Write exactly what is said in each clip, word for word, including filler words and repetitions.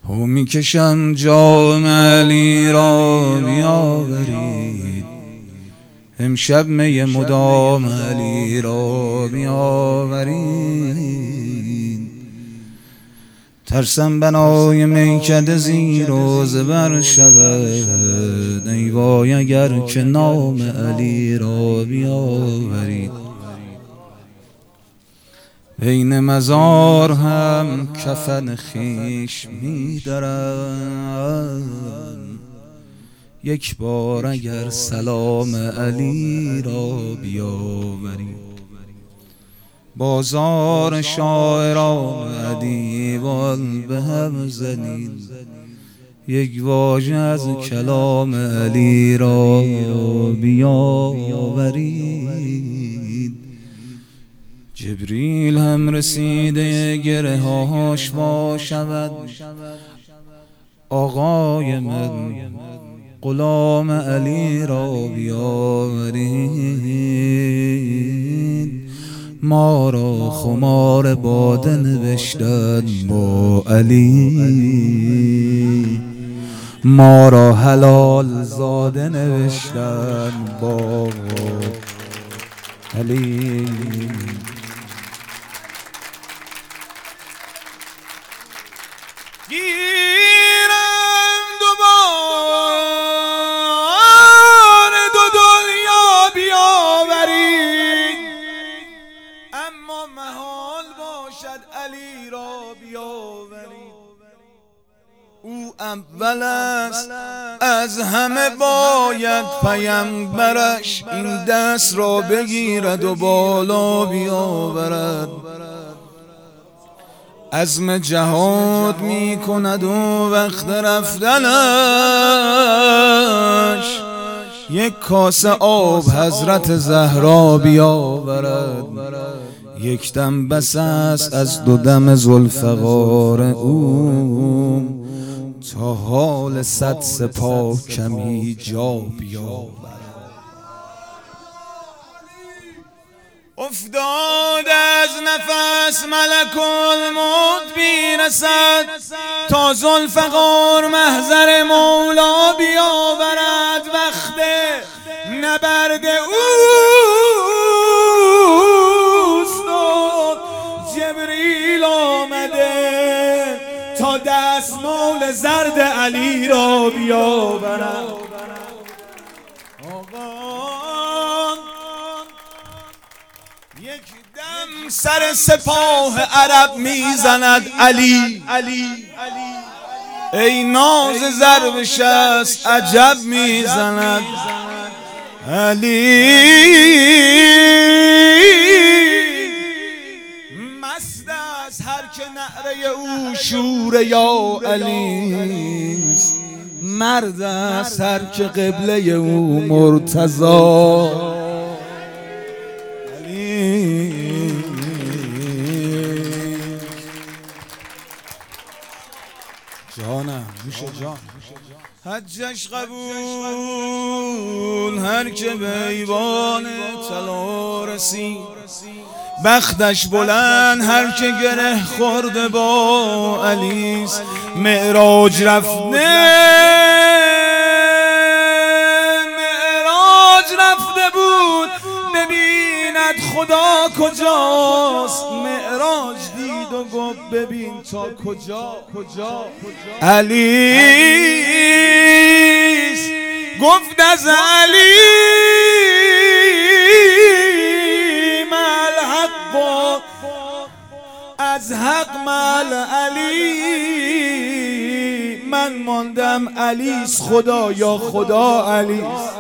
هو میکشم جام علی را بیاورید، امشب می مدام علی را بیاورید. ترسم بنای میکده زیر و زبر شود، ای وای اگر که نام علی را بیاورید. بین مزار هم کفن خیش می درم، یک بار اگر سلام علی را بیاورید. بازار شاعران ادیبان به هم زنید، یک واژه از کلام علی را بیاورید. جبریل هم رسیده گره هاش وا شود، آقای من غلام علی را بیاورید. ما را خمار باده نوشتن با علی، ما را حلال زاده نوشتن با علی. گیرم دوباره دو دنیا بیاورید، اما محال باشد علی را بیاورید. او اول است از همه، باید پیامبرش این دست را بگیرد و بالا بیاورد. عزم جهاد می کند و وقت رفتنش یک کاسه آب حضرت زهرا بیاورد. یک دم بس است از دو دم ذوالفقار او، تا حال صد سپاه کمی جا بیاورد. افتاد از نفس ملک الموت بیرسد، تا ذوالفقار محضر مولا بیاورد. وقت نبرد اوست و جبریل آمده تا دستمال زرد علی را بیاورد. یک دم سر سپاه عرب میزند علی، ای ناز ضرب شست عجب میزند علی. مست است هر که نعره او شور یا علی، مرد است هر که قبله او مرتضی. جانم نوش جان، حجش قبول هر که به ایوان طلا رسید، بختش بلند هر که گره خورده با علیست. معراج رفته معراج رفته بود ببیند خدا کجاست. معراج دید و گفت ببین تا کجا کجا علیست. گفت از علی مع الحق، از حق مع علی. من ماندم علیست خدا یا خدا علیست.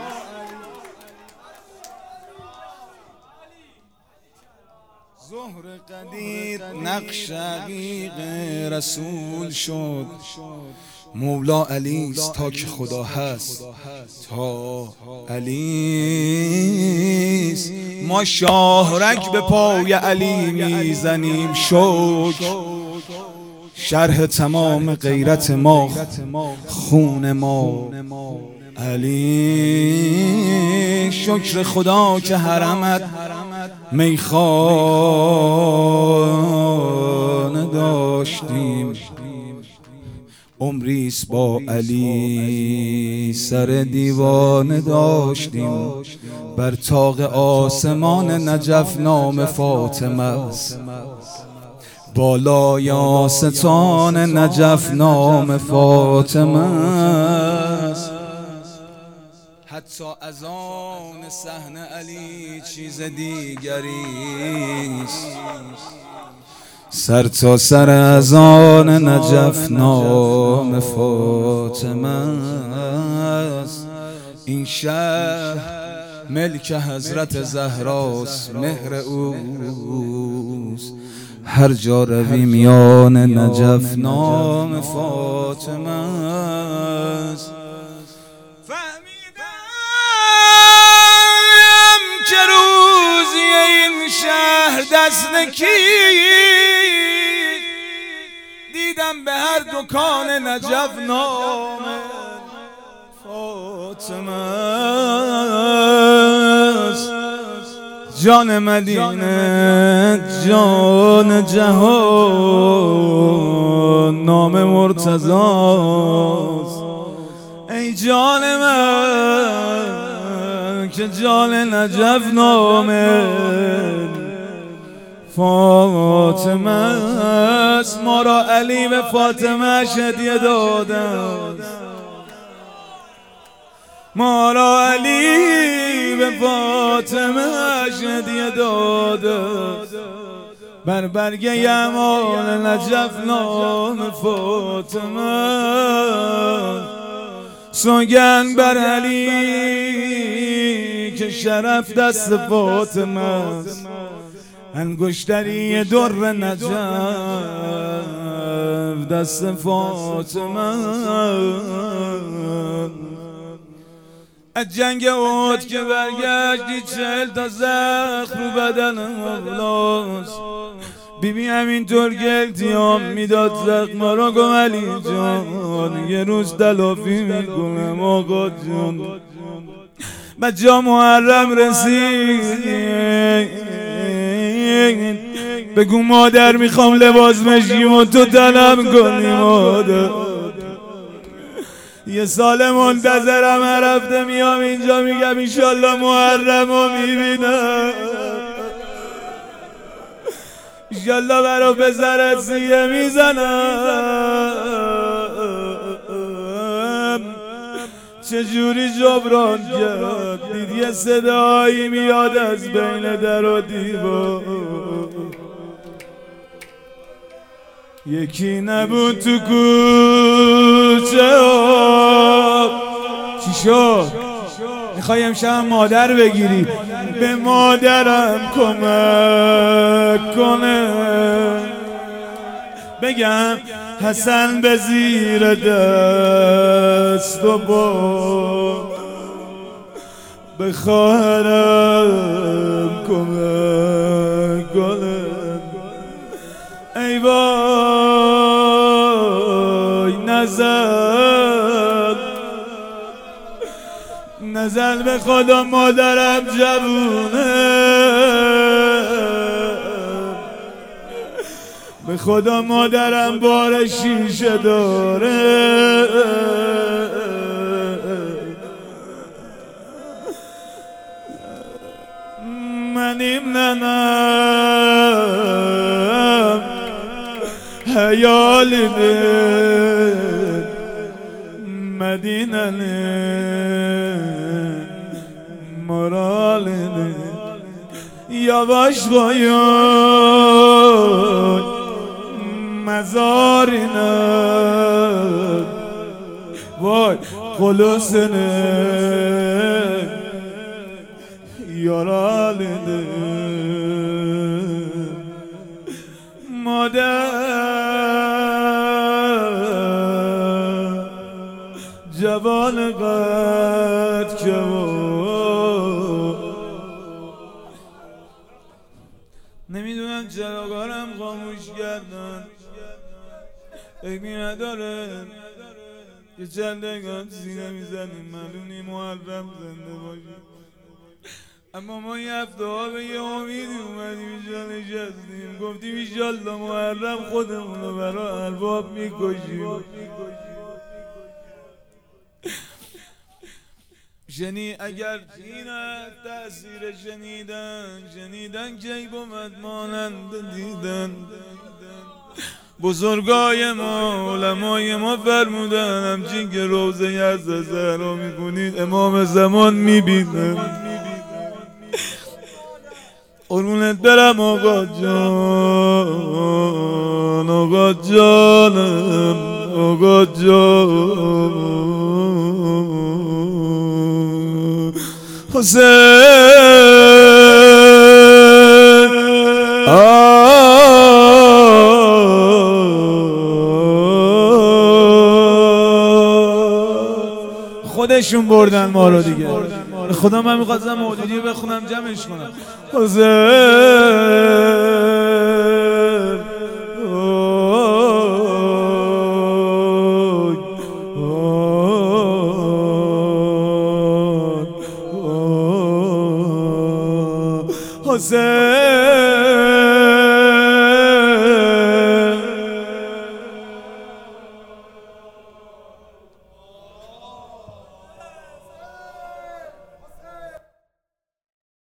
ظهر قدیر نقش عقیق رسول شد، مولا علیست تا که خدا هست تا علیست. ما شاهرگ به پای علی میزنیم شکر، شرح تمام غیرت ما خون ما علی. شکر خدا که حرمت میخانه داشتیم، عمریست با علی سر دیوانه داشتیم، بر طاق آسمان نجف نام فاطمه است، بالای آستان نجف نام فاطمه است. حتی از آن صحن علی چیز دیگریست، سر تا سر از آن نجف نام فاطمه است. این شهر ملک حضرت زهراست، مهر اوست، هر جا روی میان نجف نام فاطمه است. فهمیدم که روزی این شهر دست نکید، دیدم به هر دکان نجف نام فاطمه است. جان مدینه جان جهان نام مرتضی است. ای جان من که جان نجف نام فاطمه است. ما را علی به فاطمه هدیه داده است، ما را علی به فاطمه هدیه داده، بر برگ یمان نجف نام فاطمه. سوگند بر علی که شرف دست فاطمه است، انگشتری در نجف دست فاطمه. از جنگ احد که برگشتی چهل تا زخم رو بدن مولاست، بیبی همینطور که التیام میداد زخما را. گم علی جان یه روز تلافی میکنم آقا جان. بجا محرم رسید بگو مادر میخوام لباس مشکیم تو طلب کنی مادر. یه سال منتظرم، هر هفته میام اینجا میگم انشالله محرم رو میبینم، انشالله برا پسرت سیه میزنم. چجوری جبران کرد دید یه صدایی میاد از بین در و دیوار، یکی نبود تو کوچه ها. چی شد؟ میخوای امشب مادر بگیری؟ به مادرم کمک کنه، بگم حسن به زیر دست و با به خواهرم کمک کنه. ای وای نزل نزل به خدا مادرم جوونه، به خدا مادرم بار شیشه داره. منیم ننم hayalini Medine'nin moralini yavaş koyun mezarine, vay kulusunu yaralini مادر جوان قد جوان. نمیدونم چراغارم خاموش کردن، عیبی نداره یه چند دقیقه سینه میزنیم معلومی محرم زنده باشیم، اما ما یه هفته ها به یه امیدی اومدیم اینجا نشستیم، گفتیم ایشالله محرم خودمون رو برای ارباب میکشیم. شنی اگر اینه تأثیر شنیدن شنیدن کی بود مانند دیدن بزرگای ما علمای ما فرمودن همچین که روزه از زهرا میکنید امام زمان میبینن قربونت برم آقا جان آقا جانم آقا جان حسین خودشون بردن ما رو دیگه. خدا من میخواستم مولودی بخونم جمعش کنم. حسین حسین